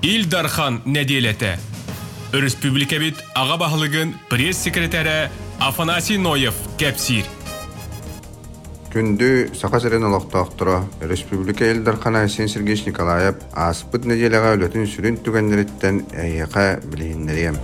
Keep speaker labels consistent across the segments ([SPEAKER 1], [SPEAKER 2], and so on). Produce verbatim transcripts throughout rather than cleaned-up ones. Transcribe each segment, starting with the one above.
[SPEAKER 1] Илдархан неделеті. Республика бит аға бағылығын пресс-секретары Афанасий Ноев кәпсир.
[SPEAKER 2] Күнді сақасырын олықтақтыра Республика Илдархан Айсен Сергеевич Николаев аспыт неделеға өлетін сүрін түгендереттен әйеқа білейіндерем.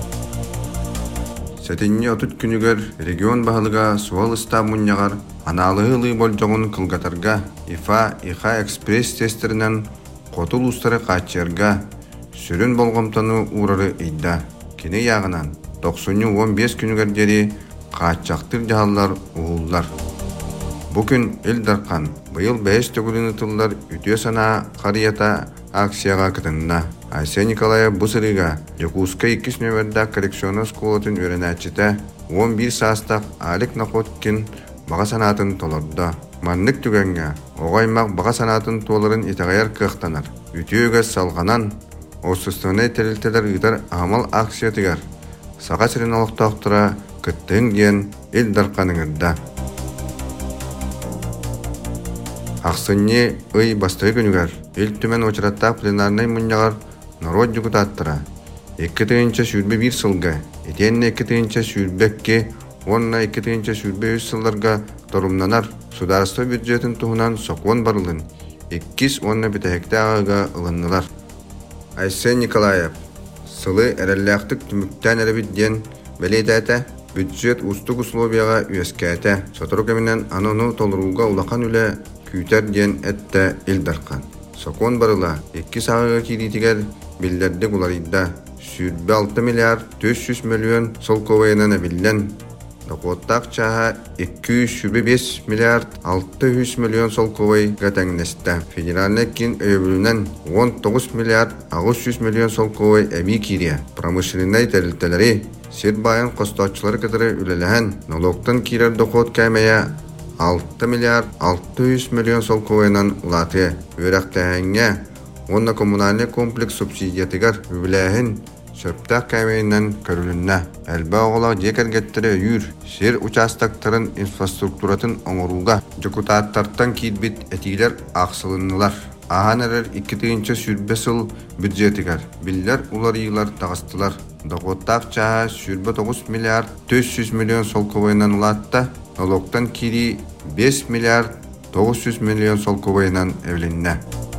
[SPEAKER 2] Сәтінне отыт күнігер регион бағылыға суал ұстамынняғар аналығы болжоғын қылғатарға ИФА ИХА экспресс тестерінен қотыл ұстары қатчерға сүрін болғымтаны урары идда. Кені яғынан тоқсан он бес күнігер дері қатчақтыр жағалар ұғылдар. Бүгін Илдархан бұйыл бәйіс төгіліні тұлдар үтіе сана қарията акцияға кітінна. Айсен Николаев бұсырыға Якутска иккис нөмірді коррекционы сколатын өрінәтчіті он бір састақ алик нақоткин баға санатын толырды. Маннық түгенге оғаймақ баға санатын толырын итағайар қықтанар. Үтіеге салғанан осыстығыны тәрілтелер ұйдар амал акция тігер. Саға сірін олықтақтыра күттің ден Илдарханың үрді. Ақсынне ұй басты күнігер ел түмен очыраттақ пленарнай мұнияғар народ депутаттыра. Екі түйінші сүрбе бір сылға, етенне екі түйінші сүрбекке, онна екі түйінші сүрбе үз сылларға тұрымнанар. Сударысты бюджетін тұғынан соқуын барылын. Еккіз онна бітәхекті ағыға ұлыннылар. Айсен Николаев, сылы әрәлләқтік түміктен әрбідден бәлейді әті, бюджет ұстық условияға үйеске әті. Сотыру кәмінен анону толыруға ұлақан үлі күйтер ден әтті Илдархан. Соқуын барыла, екі сағыға кейдетігер білдерді құларыйда. Сүрбе алты миллиард төрт жүз миллион сол ковайынан әбілден. Доқоттақ чаға екі жүз бес миллиард алты жүз миллион сол ковай ғатаңнесті. Федеральный кен өйбілінен он тоғыз миллиард алты жүз миллион сол ковай әбі кирия. Промышленный тәрілтелері сет байын қостатшылары кітірі үлеліген налогтан кирер доқот кәмея алты миллиард алты жүз миллион сол ковайынан ұлаты. Өрәқтәңе онна коммунальный комплекс субсидиятығар үбіләхін сөптақ кәмейінен көрілінна. Әлбі оғылау декергеттері үйір, сер участактарын инфраструктуратын оңыруға депутаттарттан кейдбет әтейлер ақсылынылар. Аған әрер екі түйінші сүрбе сыл бюджетігер. Білдер улар иылар тағыстылар. Доғыттақ чаға сүрбе тоғыз миллиард төрт жүз миллион сол ковайынан ұлатта, налогтан кири бес миллиард тоғыз жүз миллион сол ковайынан әвленіне.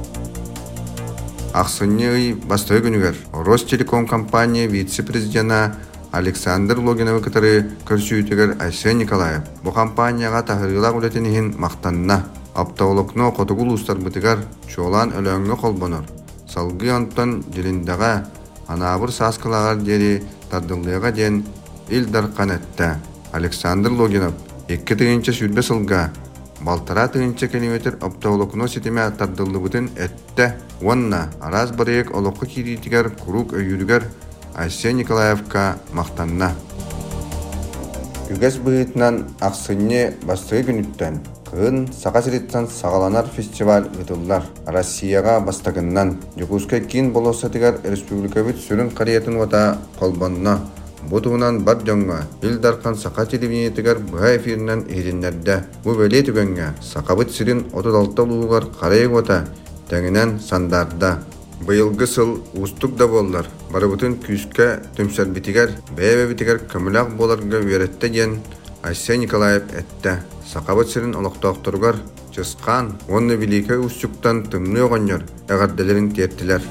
[SPEAKER 2] Ақсынне ұй басты күнігер Ростелеком компания вице-президена Александр Логинова кітірі көрсүйітігер Айсен Николаев. Бұл компанияға тағырғылақ үлетінігін мақтанна. Аптаулықны қотығыл ұстар бұтығар чолан өліңі қолбоныр. Салғы онтан дилиндаға анабыр саскылағар дері тардылыға ден Илдархан әтті. Александр Логинов екі түйінші сүрбе сылға Балтара түйінші километр аптаулықны сетеме тардылы бұтын әтті. Онна араз барыек олыққы керейтігер құрук өйірігер Айсен Николаевқа мақтанна. Үгәс бұғытынан Ақсынне бастығы күніттен күн Сақасыреттан сағаланар фестиваль ұтылар. Россияға бастағыннан Якутска кен болосатығар республика бүт сүрін қариетін ота қолбанна. Бұтуынан бар жоңға Илдархан сақа телевизиятығар бұға эфирінен ерінлерді. Бұл бәле түгенге сақабыт сірін отыз алты луғар қарайық ота тәңінен сандарда. Бұйылғы сыл ұстық да болар. Бары бұтын күске түмсәр бітігер, бәйбе бітігер көмілақ боларға өретті ден Айсен Николаев әтті. Сақабыт сірін олықтақтырғар чысқан, оны великі ұстықтан түмні оғанер әғарделерін тертілер.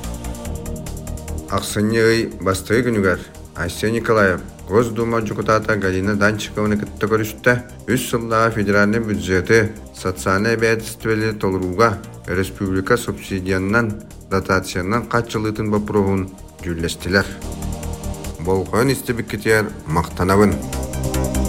[SPEAKER 2] Ақсынне ұй бастығы күнігер Айсен Николаев Госдума депутата Галина Данчикованы кітті көрішті. Үш сылдағы федеральный бюджеті социальный обязательствелі толыруға республика субсидияннан дотацияннан қатшылытын бапыруғын жүлестілер. Болғын істі біккетер мақтанабын.